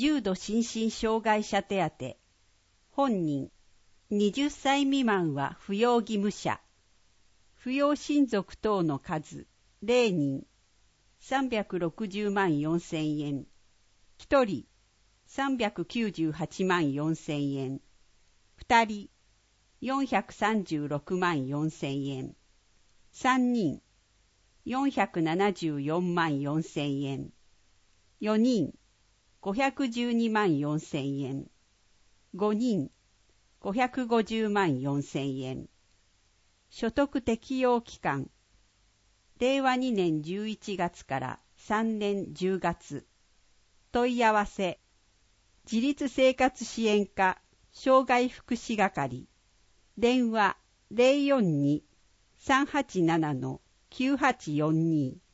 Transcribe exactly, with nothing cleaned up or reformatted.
重度心身障害者手当、本人、はたち未満は扶養義務者、扶養親族等の数、れいにん、さんびゃくろくじゅうまんよんせんえん、ひとり、さんびゃくきゅうじゅうはちまんよんせんえん、ふたり、よんひゃくさんじゅうろくまんよんせんえん、さんにん、よんひゃくななじゅうよんまんよんせんえん、よにん、ごひゃくじゅうにまんよんせんえん、ごにん、ごひゃくごじゅうまんよんせんえん。所得適用期間、れいわにねんじゅういちがつからさんねんじゅうがつ。問い合わせ、自立生活支援課障害福祉係、電話 ゼロよんに さんはちなな きゅうはちよんに